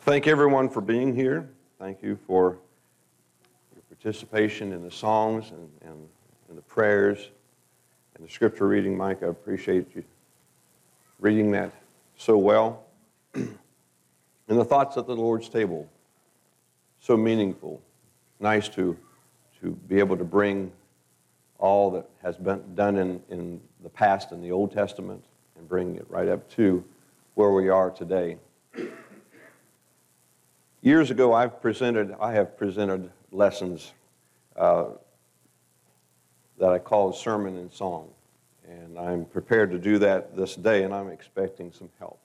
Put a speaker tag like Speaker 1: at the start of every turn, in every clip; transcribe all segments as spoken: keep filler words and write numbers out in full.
Speaker 1: Thank everyone for being here. Thank you for your participation in the songs and, and, and the prayers and the scripture reading. Mike, I appreciate you reading that so well. And the thoughts at the Lord's table, so meaningful. Nice to, to be able to bring all that has been done in, in the past in the Old Testament and bring it right up to where we are today. Years ago, I've presented, I have presented lessons uh, that I called Sermon and Song. And I'm prepared to do that this day, and I'm expecting some help.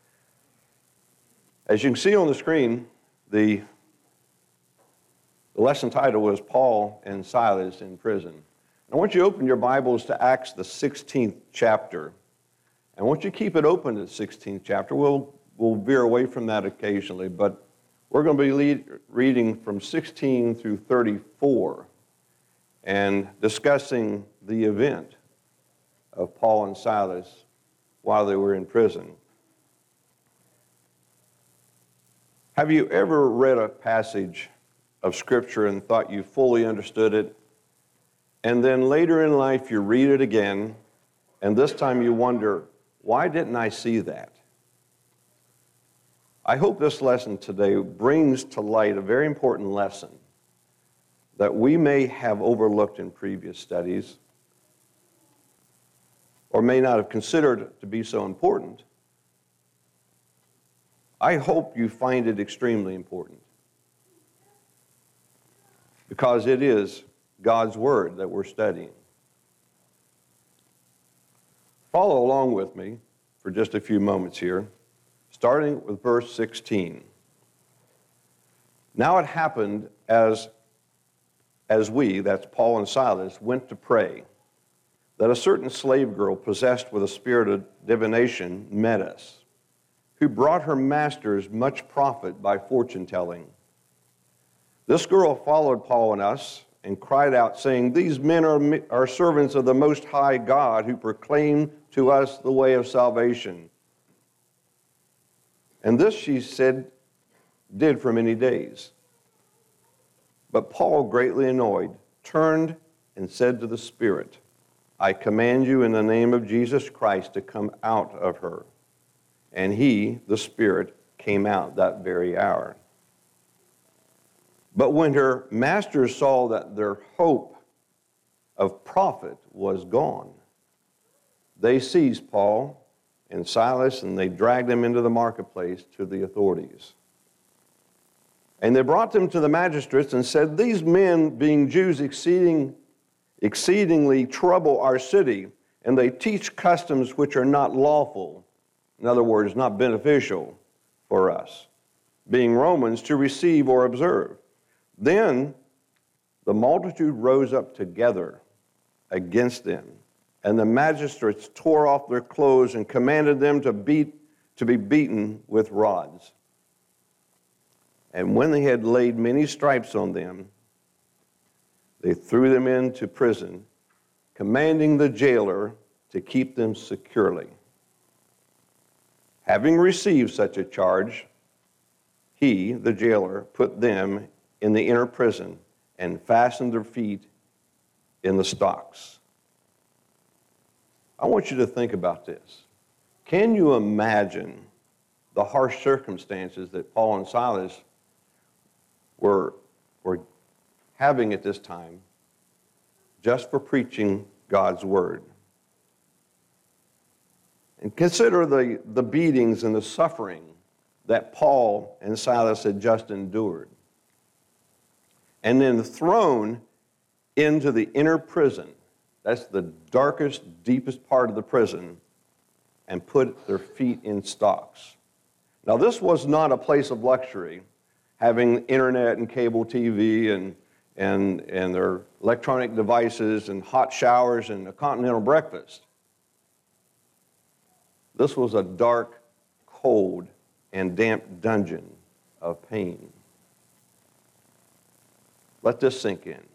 Speaker 1: As you can see on the screen, the, the lesson title was Paul and Silas in Prison. I want you to open your Bibles to Acts, the sixteenth chapter. I want you to keep it open to the sixteenth chapter. We'll, we'll veer away from that occasionally, but we're going to be lead, reading from sixteen through thirty-four and discussing the event of Paul and Silas while they were in prison. Have you ever read a passage of Scripture and thought you fully understood it, and then later in life you read it again, and this time you wonder, why didn't I see that? I hope this lesson today brings to light a very important lesson that we may have overlooked in previous studies or may not have considered to be so important. I hope you find it extremely important because it is God's Word that we're studying. Follow along with me for just a few moments here. Starting with verse sixteen. Now it happened as, as we, that's Paul and Silas, went to pray, that a certain slave girl possessed with a spirit of divination met us, who brought her masters much profit by fortune-telling. This girl followed Paul and us and cried out, saying, These men are, are servants of the Most High God, who proclaim to us the way of salvation. And this, she said, did for many days. But Paul, greatly annoyed, turned and said to the spirit, I command you in the name of Jesus Christ to come out of her. And he, the spirit, came out that very hour. But when her masters saw that their hope of profit was gone, they seized Paul and Silas, and they dragged them into the marketplace to the authorities. And they brought them to the magistrates and said, These men, being Jews, exceeding, exceedingly trouble our city, and they teach customs which are not lawful, in other words, not beneficial for us, being Romans, to receive or observe. Then the multitude rose up together against them, and the magistrates tore off their clothes and commanded them to beat, to be beaten with rods. And when they had laid many stripes on them, they threw them into prison, commanding the jailer to keep them securely. Having received such a charge, he, the jailer, put them in the inner prison and fastened their feet in the stocks. I want you to think about this. Can you imagine the harsh circumstances that Paul and Silas were, were having at this time just for preaching God's Word? And consider the, the beatings and the suffering that Paul and Silas had just endured. And then thrown into the inner prison. That's the darkest, deepest part of the prison, and put their feet in stocks. Now, this was not a place of luxury, having internet and cable T V and, and, and their electronic devices and hot showers and a continental breakfast. This was a dark, cold, and damp dungeon of pain. Let this sink in.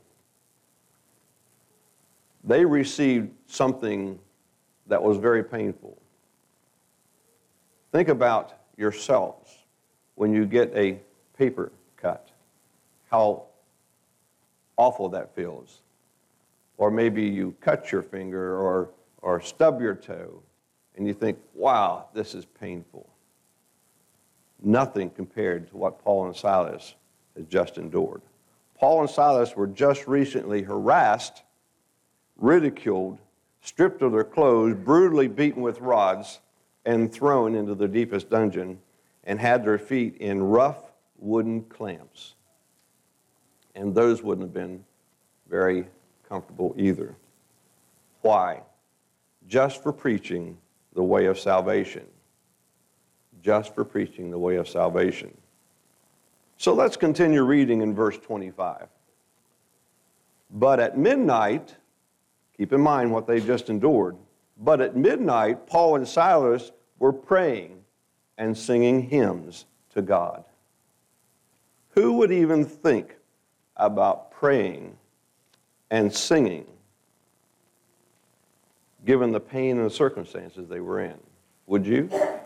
Speaker 1: They received something that was very painful. Think about yourselves when you get a paper cut, how awful that feels. Or maybe you cut your finger or, or stub your toe, and you think, wow, this is painful. Nothing compared to what Paul and Silas had just endured. Paul and Silas were just recently harassed, ridiculed, stripped of their clothes, brutally beaten with rods, and thrown into the deepest dungeon, and had their feet in rough wooden clamps. And those wouldn't have been very comfortable either. Why? Just for preaching the way of salvation. Just for preaching the way of salvation. So let's continue reading in verse twenty-five. But at midnight, keep in mind what they just endured, but at midnight, Paul and Silas were praying and singing hymns to God. Who would even think about praying and singing, given the pain and the circumstances they were in? Would you?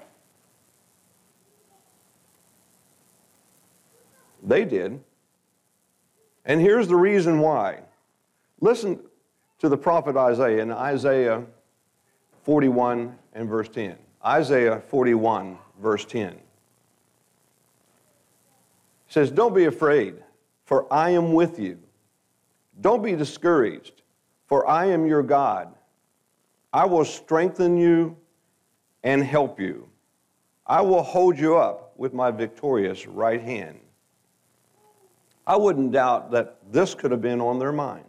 Speaker 1: They did. And here's the reason why. Listen to the prophet Isaiah in Isaiah forty-one and verse ten. Isaiah forty-one, verse ten. It says, don't be afraid, for I am with you. Don't be discouraged, for I am your God. I will strengthen you and help you. I will hold you up with my victorious right hand. I wouldn't doubt that this could have been on their mind.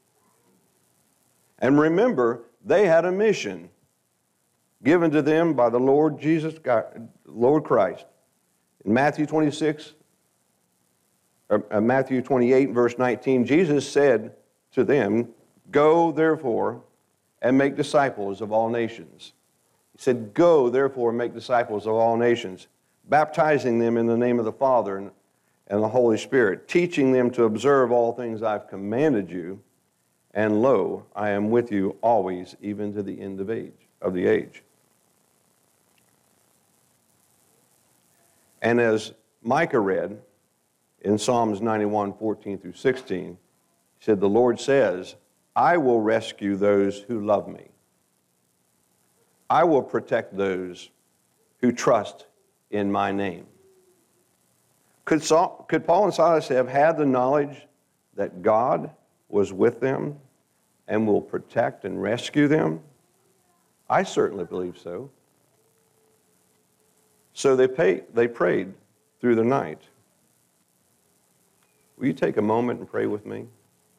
Speaker 1: And remember, they had a mission given to them by the Lord Jesus, God, Lord Christ. In Matthew twenty-six, or uh, Matthew twenty-eight, verse nineteen, Jesus said to them, go therefore and make disciples of all nations. He said, go therefore and make disciples of all nations, baptizing them in the name of the Father and and the Holy Spirit, teaching them to observe all things I've commanded you, and lo, I am with you always, even to the end of age, of the age. And as Micah read in Psalms ninety-one, fourteen through sixteen, he said, the Lord says, I will rescue those who love me. I will protect those who trust in my name. Could, Saul, could Paul and Silas have had the knowledge that God was with them and will protect and rescue them? I certainly believe so. So they, pay, they prayed through the night. Will you take a moment and pray with me?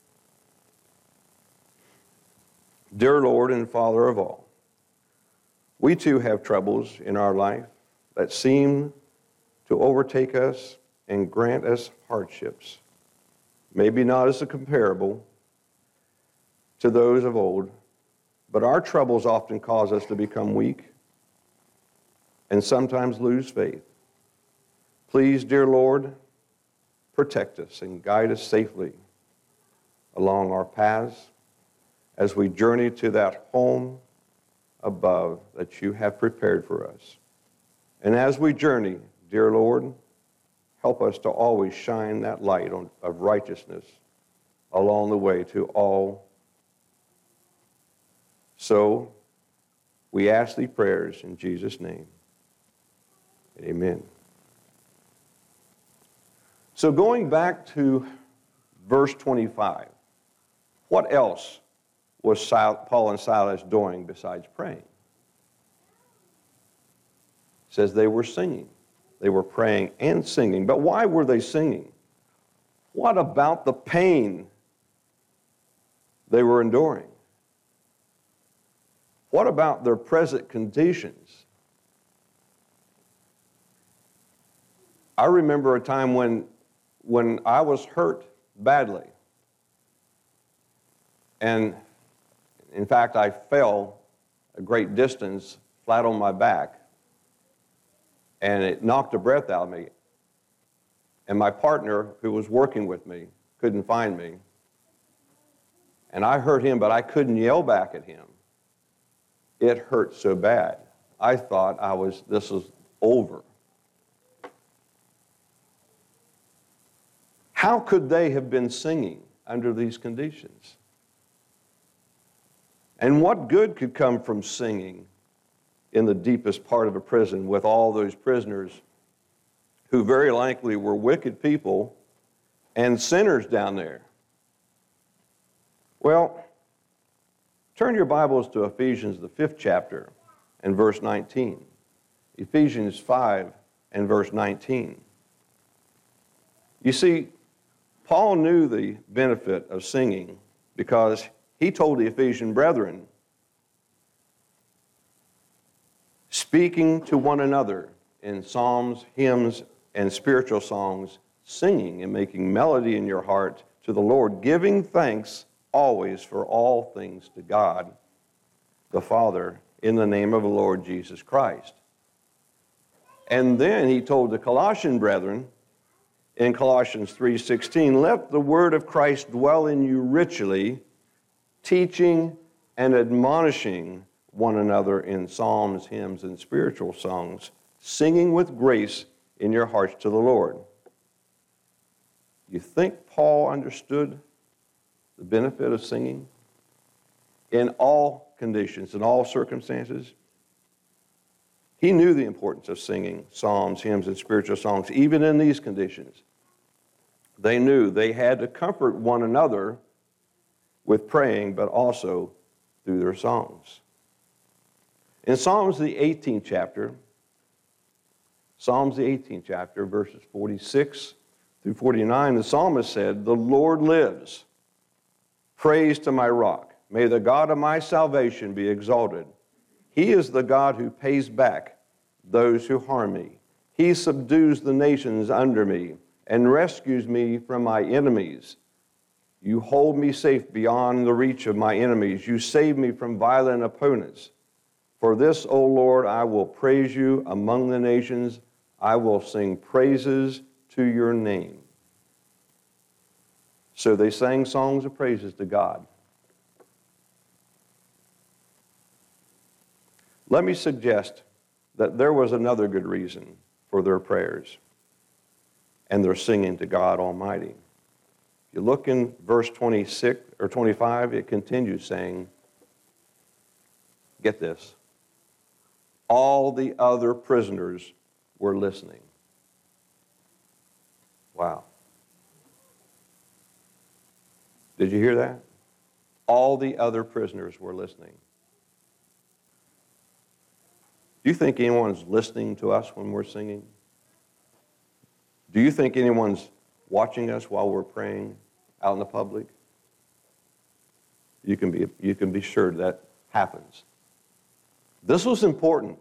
Speaker 1: Dear Lord and Father of all, we too have troubles in our life that seem to overtake us and grant us hardships, maybe not as comparable to those of old, but our troubles often cause us to become weak and sometimes lose faith. Please, dear Lord, protect us and guide us safely along our paths as we journey to that home above that you have prepared for us. And as we journey, dear Lord, help us to always shine that light on, of righteousness along the way to all. So we ask these prayers in Jesus' name. Amen. So going back to verse twenty-five, what else was Paul and Silas doing besides praying? It says they were singing. They were praying and singing. But why were they singing? What about the pain they were enduring? What about their present conditions? I remember a time when, when I was hurt badly. And in fact, I fell a great distance flat on my back. And it knocked the breath out of me. And my partner, who was working with me, couldn't find me. And I heard him, but I couldn't yell back at him. It hurt so bad. I thought I was, this was over. How could they have been singing under these conditions? And what good could come from singing in the deepest part of a prison with all those prisoners who very likely were wicked people and sinners down there? Well, turn your Bibles to Ephesians, the fifth chapter, and verse nineteen. Ephesians five and verse nineteen. You see, Paul knew the benefit of singing because he told the Ephesian brethren, speaking to one another in psalms, hymns, and spiritual songs, singing and making melody in your heart to the Lord, giving thanks always for all things to God, the Father, in the name of the Lord Jesus Christ. And then he told the Colossian brethren in Colossians three sixteen, let the word of Christ dwell in you richly, teaching and admonishing one another in psalms, hymns, and spiritual songs, singing with grace in your hearts to the Lord. You think Paul understood the benefit of singing in all conditions, in all circumstances? He knew the importance of singing psalms, hymns, and spiritual songs, even in these conditions. They knew they had to comfort one another with praying, but also through their songs. In Psalms, the eighteenth chapter, Psalms, the eighteenth chapter, verses forty-six through forty-nine, the psalmist said, the Lord lives. Praise to my rock. May the God of my salvation be exalted. He is the God who pays back those who harm me. He subdues the nations under me and rescues me from my enemies. You hold me safe beyond the reach of my enemies. You save me from violent opponents. For this, O Lord, I will praise you among the nations. I will sing praises to your name. So they sang songs of praises to God. Let me suggest that there was another good reason for their prayers and their singing to God Almighty. If you look in verse twenty-six or twenty-five, it continues saying, get this, all the other prisoners were listening. Wow. Did you hear that? All the other prisoners were listening. Do you think anyone's listening to us when we're singing? Do you think anyone's watching us while we're praying out in the public? You can be, you can be sure that happens. This was important.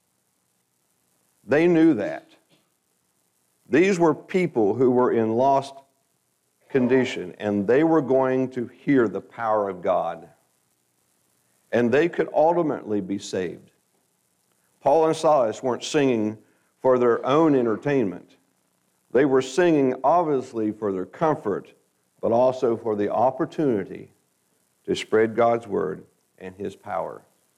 Speaker 1: They knew that. These were people who were in lost condition, and they were going to hear the power of God, and they could ultimately be saved. Paul and Silas weren't singing for their own entertainment. They were singing, obviously, for their comfort, but also for the opportunity to spread God's word and his power.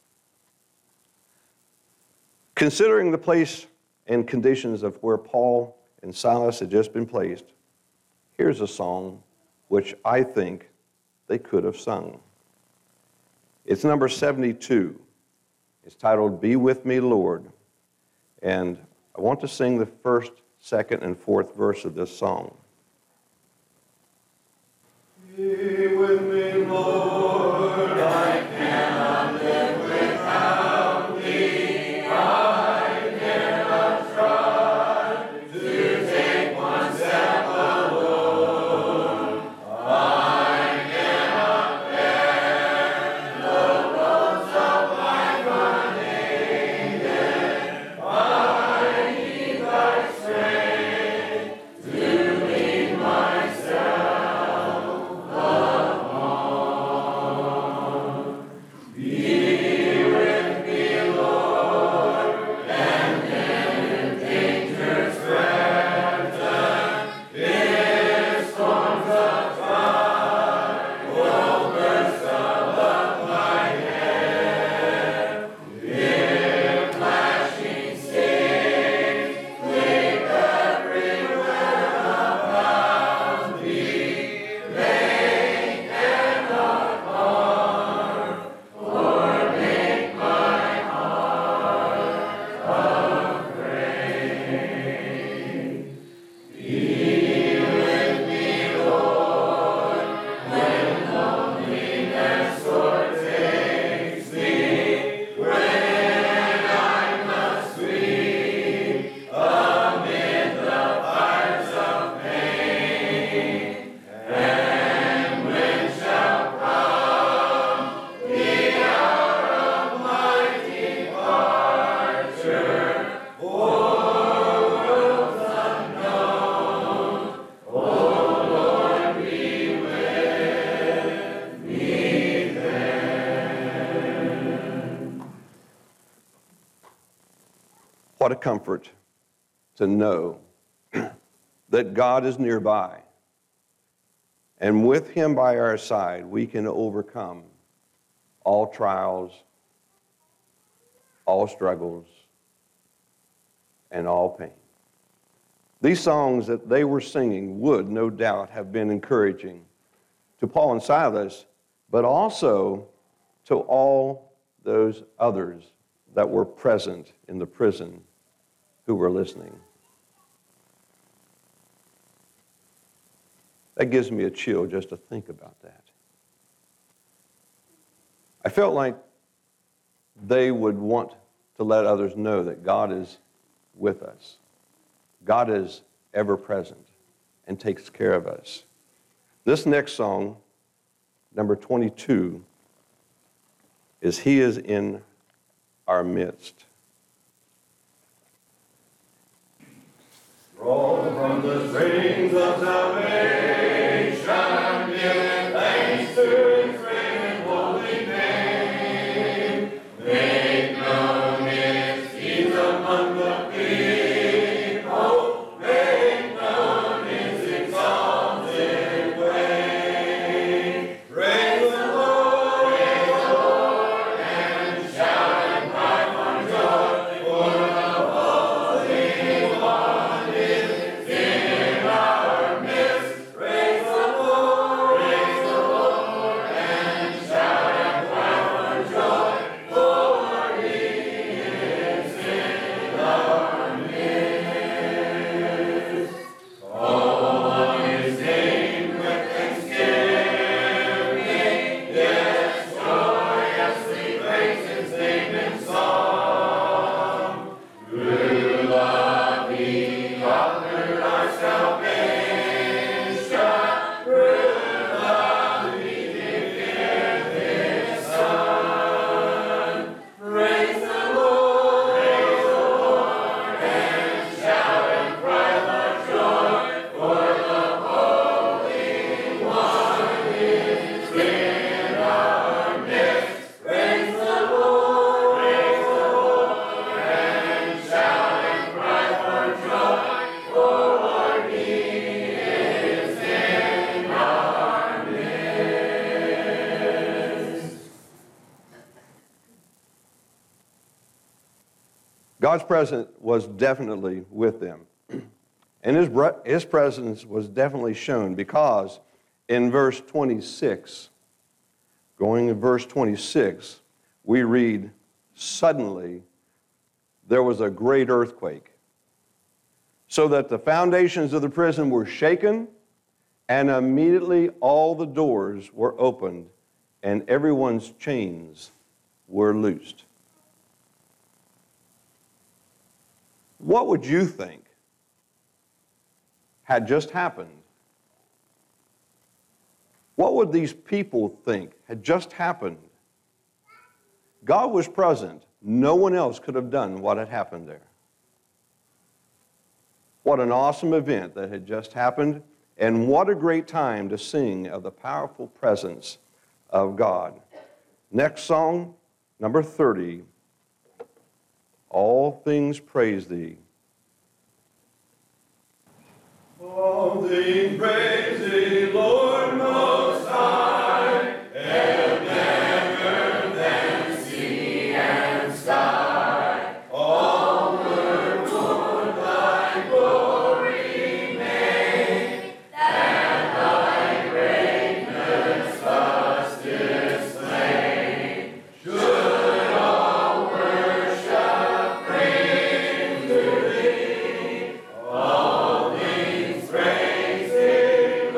Speaker 1: Considering the place and conditions of where Paul and Silas had just been placed, here's a song which I think they could have sung. It's number seventy-two. It's titled, Be With Me, Lord. And I want to sing the first, second, and fourth verse of this song. Be with me, Lord, I cannot live without thee. I cannot try to take one step alone. I cannot bear the roads of life unaided. I need thy strength to lead myself. Leader. What a comfort to know that God is nearby. And with him by our side, we can overcome all trials, all struggles, and all pain. These songs that they were singing would, no doubt, have been encouraging to Paul and Silas, but also to all those others that were present in the prison who were listening. That gives me a chill just to think about that. I felt like they would want to let others know that God is with us. God is ever present and takes care of us. This next song, number twenty-two, is He is in our midst.
Speaker 2: Roll from the springs of salvation, give thanks to His great and holy name. Make known His deeds among the people. Make known His exalted way. Praise the Lord, praise the Lord, and shout and cry for joy, for the Holy One is in our midst. Praise the Lord, praise the Lord, and shout and cry for joy, for He is in our midst. Call on His name with thanksgiving, yes, joyously praise His name in song. Through love He offered our salvation. Through love He did give His Son. Praise the Lord, praise the Lord, and shout and cry for joy, for the Holy One is in our midst. Praise the Lord, praise the Lord, and shout and cry for joy, for He is in our midst.
Speaker 1: God's presence was definitely with them. And his, bre- his presence was definitely shown because in verse twenty-six, going to verse twenty-six, we read, "Suddenly there was a great earthquake, so that the foundations of the prison were shaken, and immediately all the doors were opened, and everyone's chains were loosed." What would you think had just happened? What would these people think had just happened? God was present. No one else could have done what had happened there. What an awesome event that had just happened, and what a great time to sing of the powerful presence of God. Next song, number thirty, "All Things Praise Thee."
Speaker 2: All things praise Thee, Lord Most High, heaven and earth and sea and sky. All word for Thy glory make, that Thy greatness thus display. Should all worship bring to Thee, all things praise Thee,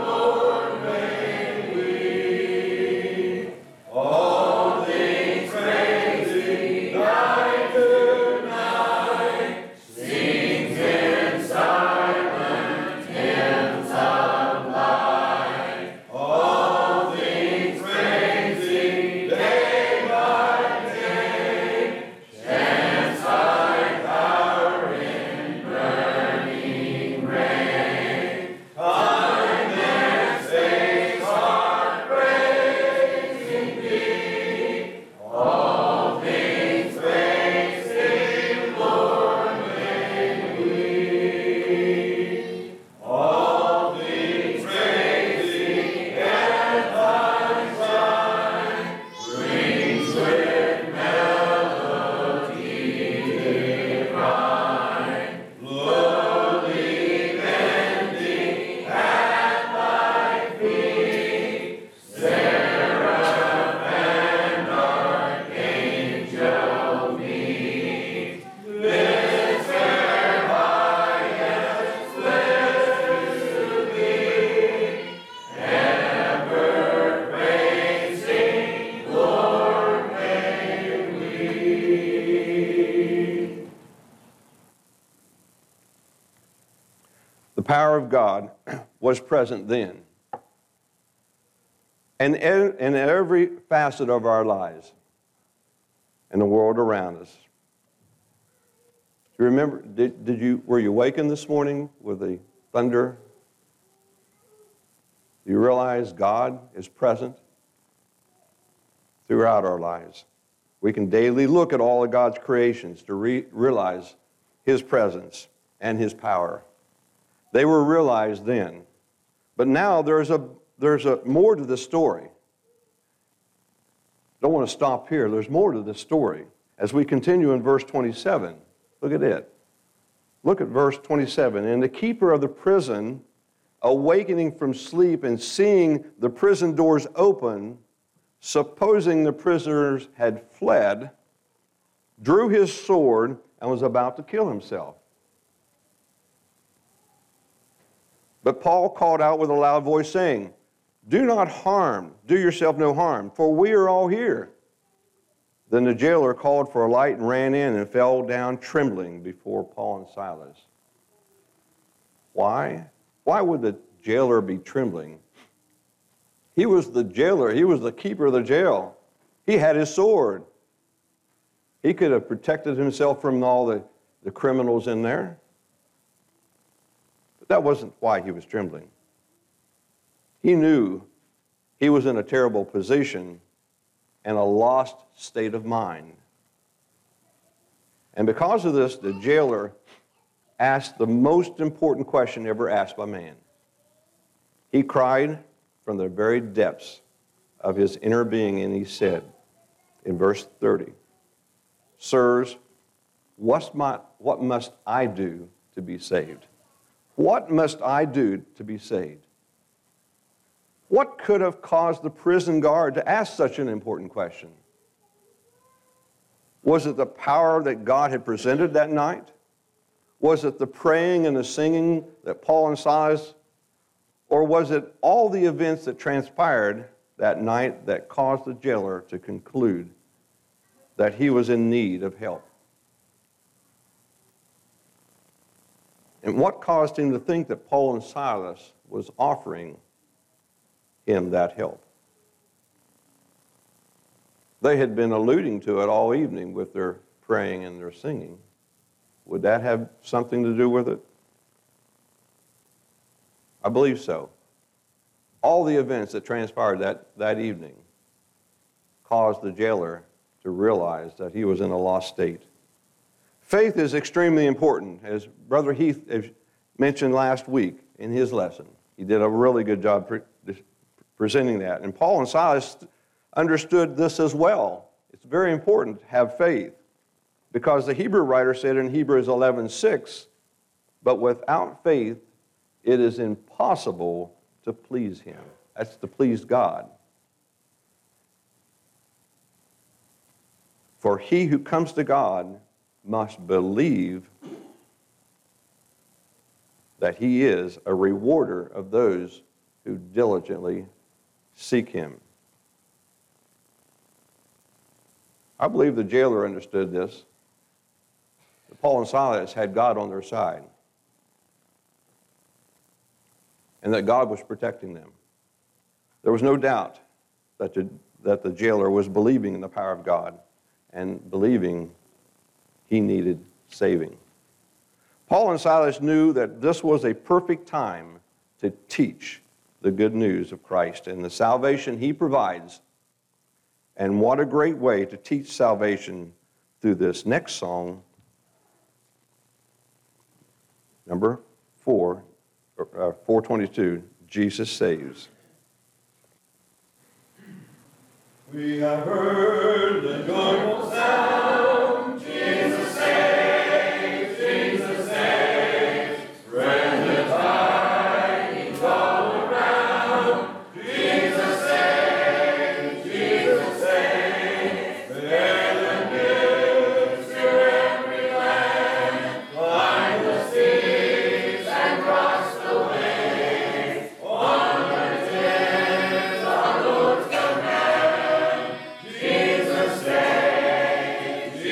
Speaker 1: power of God was present then. And in every facet of our lives and the world around us. Do you remember, did, did you, were you wakened this morning with the thunder? Do you realize God is present throughout our lives? We can daily look at all of God's creations to re- realize His presence and His power. They were realized then. But now there's a there's a more to the story. Don't want to stop here. There's more to the story. As we continue in verse twenty-seven, look at it. Look at verse twenty-seven. And the keeper of the prison, awakening from sleep and seeing the prison doors open, supposing the prisoners had fled, drew his sword and was about to kill himself. But Paul called out with a loud voice, saying, "Do not harm, do yourself no harm, for we are all here." Then the jailer called for a light and ran in and fell down trembling before Paul and Silas. Why? Why would the jailer be trembling? He was the jailer. He was the keeper of the jail. He had his sword. He could have protected himself from all the, the criminals in there. But that wasn't why he was trembling. He knew he was in a terrible position and a lost state of mind. And because of this, the jailer asked the most important question ever asked by man. He cried from the very depths of his inner being, and he said in verse thirty, "Sirs, what's my, what must I do to be saved? What must I do to be saved?" What could have caused the prison guard to ask such an important question? Was it the power that God had presented that night? Was it the praying and the singing that Paul and Silas, or was it all the events that transpired that night that caused the jailer to conclude that he was in need of help? And what caused him to think that Paul and Silas was offering him that help? They had been alluding to it all evening with their praying and their singing. Would that have something to do with it? I believe so. All the events that transpired that, that evening caused the jailer to realize that he was in a lost state. Faith is extremely important, as Brother Heath mentioned last week in his lesson. He did a really good job pre- presenting that. And Paul and Silas understood this as well. It's very important to have faith, because the Hebrew writer said in Hebrews eleven six, "But without faith it is impossible to please Him." That's to please God. For he who comes to God must believe that He is a rewarder of those who diligently seek Him. I believe the jailer understood this. That Paul and Silas had God on their side, and that God was protecting them. There was no doubt that the, that the jailer was believing in the power of God and believing he needed saving. Paul and Silas knew that this was a perfect time to teach the good news of Christ and the salvation He provides. And what a great way to teach salvation through this next song, number four, uh, four twenty-two, "Jesus Saves."
Speaker 2: We have heard the joyful sound, Jesus saves, Jesus saves, spread the tidings all around, Jesus saves, Jesus saves, bear the news to every land, climb the seas and cross the waves, on the is our Lord's command, Jesus saves.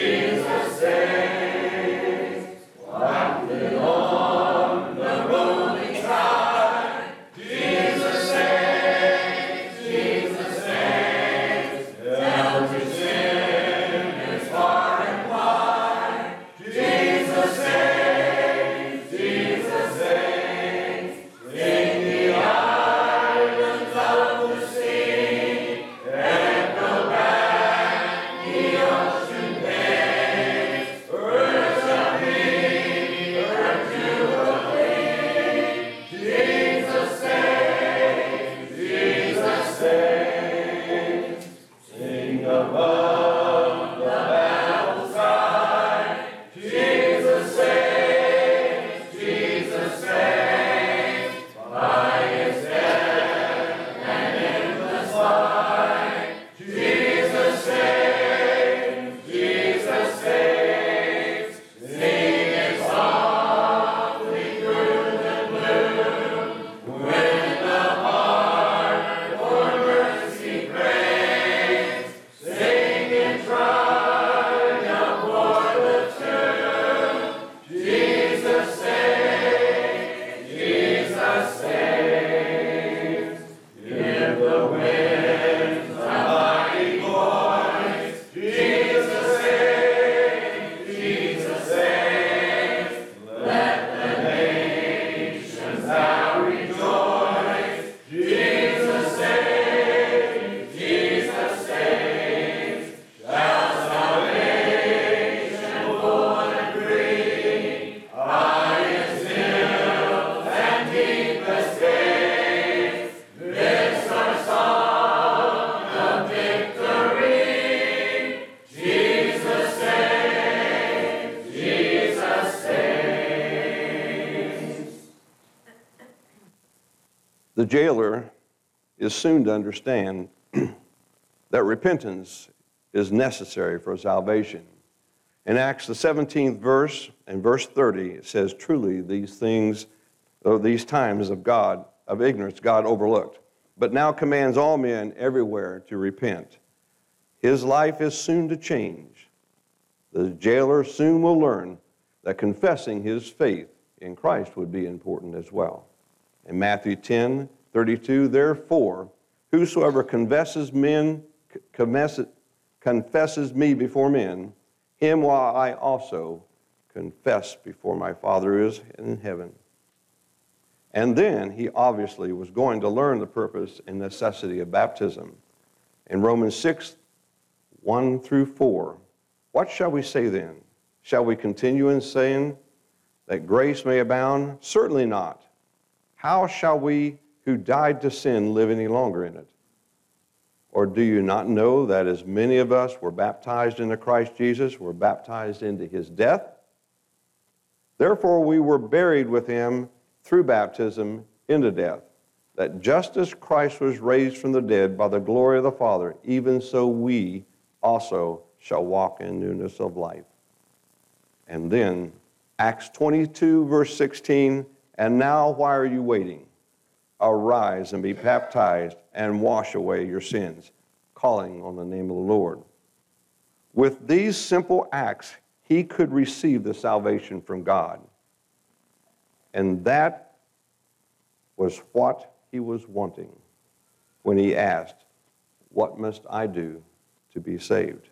Speaker 1: The jailer is soon to understand that repentance is necessary for salvation. In Acts, the seventeenth verse and verse thirty, it says, truly these things, or these times of God, of ignorance, God overlooked, but now commands all men everywhere to repent. His life is soon to change. The jailer soon will learn that confessing his faith in Christ would be important as well. In Matthew ten thirty-two, therefore, whosoever confesses men, confesses, confesses me before men, him will I also confess before my Father who is in heaven. And then he obviously was going to learn the purpose and necessity of baptism. In Romans six, one through four, what shall we say then? Shall we continue in saying that grace may abound? Certainly not. How shall we who died to sin live any longer in it? Or do you not know that as many of us were baptized into Christ Jesus, were baptized into his death? Therefore we were buried with him through baptism into death, that just as Christ was raised from the dead by the glory of the Father, even so we also shall walk in newness of life. And then Acts twenty-two, verse sixteen, and now why are you waiting? Arise and be baptized and wash away your sins, calling on the name of the Lord. With these simple acts, he could receive the salvation from God. And that was what he was wanting when he asked, what must I do to be saved?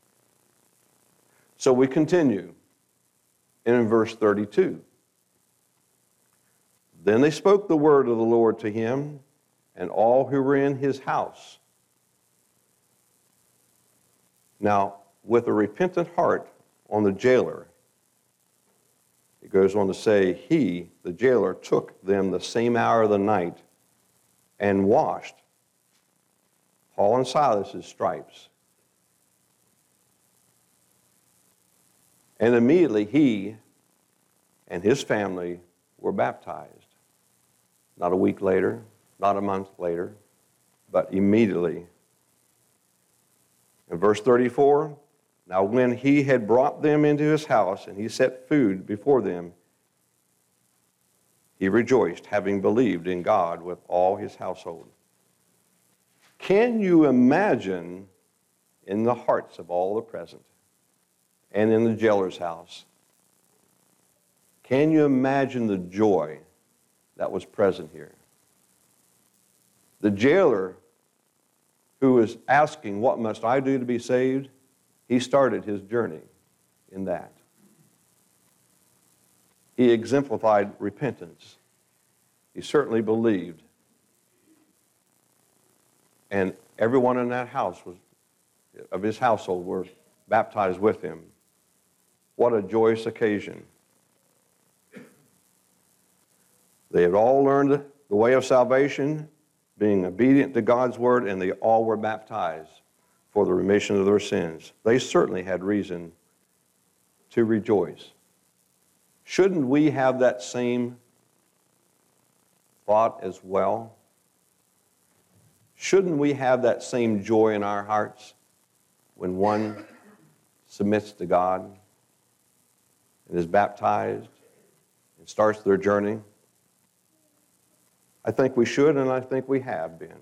Speaker 1: So we continue in verse thirty-two. Then they spoke the word of the Lord to him and all who were in his house. Now, with a repentant heart on the jailer, it goes on to say, he, the jailer, took them the same hour of the night and washed Paul and Silas's stripes. And immediately he and his family were baptized. Not a week later, not a month later, but immediately. In verse thirty-four, now when he had brought them into his house and he set food before them, he rejoiced, having believed in God with all his household. Can you imagine in the hearts of all the present and in the jailer's house, can you imagine the joy that was present here? The jailer who was asking, what must I do to be saved? He started his journey in that. He exemplified repentance. He certainly believed. And everyone in that house was, of his household were baptized with him. What a joyous occasion. They had all learned the way of salvation, being obedient to God's word, and they all were baptized for the remission of their sins. They certainly had reason to rejoice. Shouldn't we have that same thought as well? Shouldn't we have that same joy in our hearts when one submits to God and is baptized and starts their journey? I think we should, and I think we have been.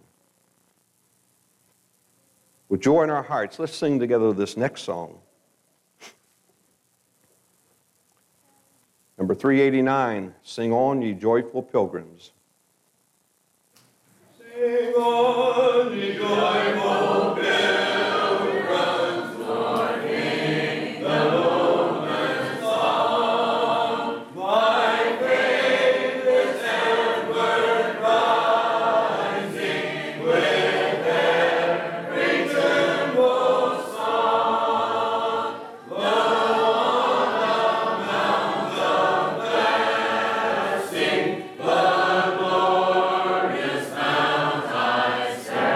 Speaker 1: With joy in our hearts, let's sing together this next song. Number three eighty-nine, Sing On, Ye Joyful Pilgrims.
Speaker 2: Sing on, ye joyful pilgrims, for King the Lord's song. My faith is ever rising with every tremble song. Lo, on the mounts of blessing, the glorious mount I stand.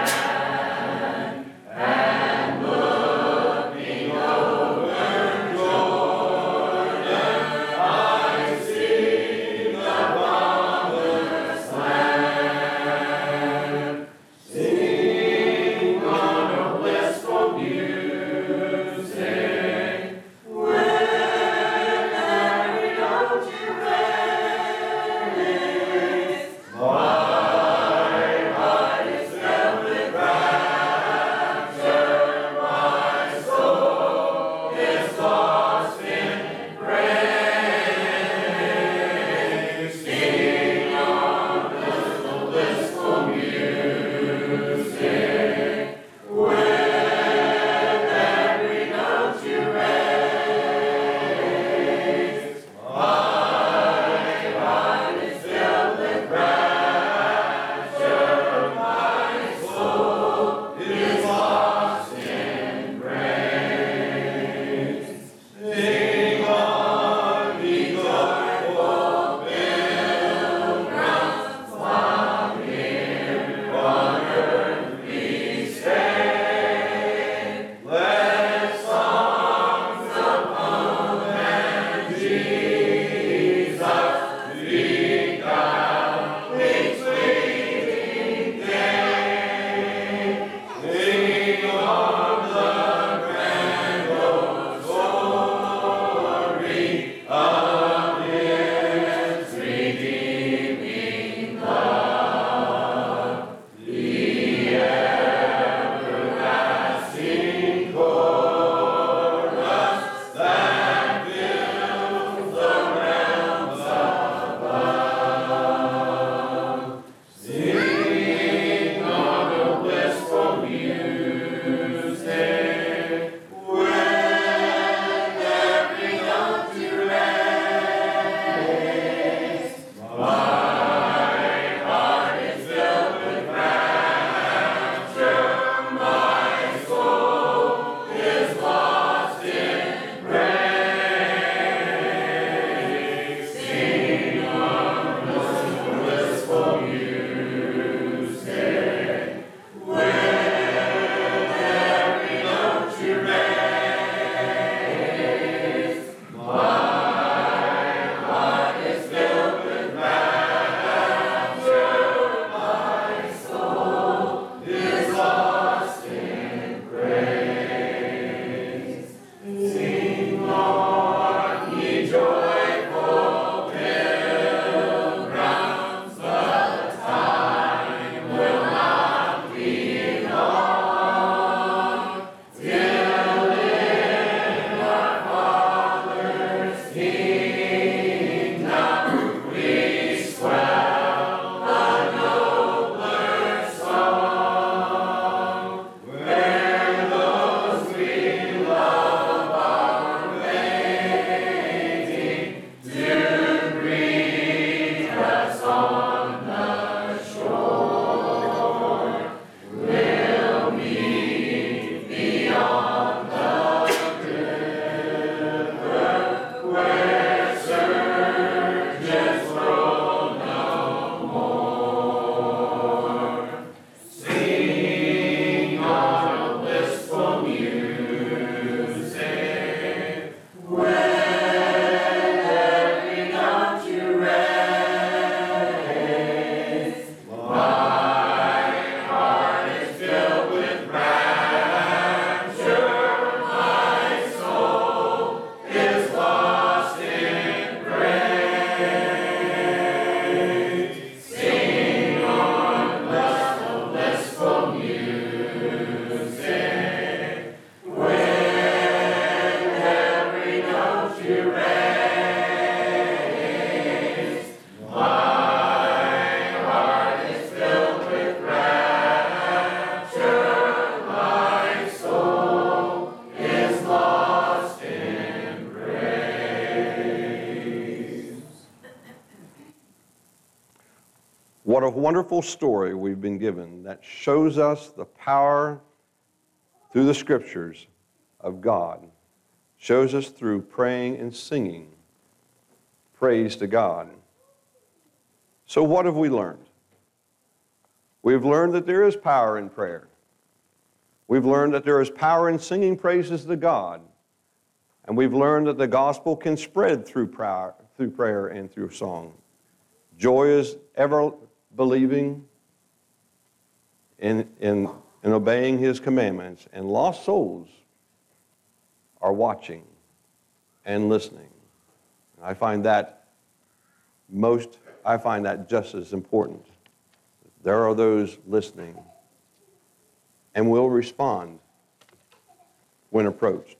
Speaker 1: What a wonderful story we've been given that shows us the power through the Scriptures of God, shows us through praying and singing praise to God. So what have we learned? We've learned that there is power in prayer. We've learned that there is power in singing praises to God. And we've learned that the gospel can spread through prayer, through prayer and through song. Joy is ever believing in, in, in obeying His commandments, and lost souls are watching and listening. I find that most, I find that just as important. There are those listening and will respond when approached.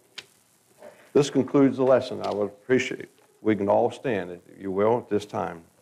Speaker 1: This concludes the lesson. I would appreciate we can all stand, if you will, at this time.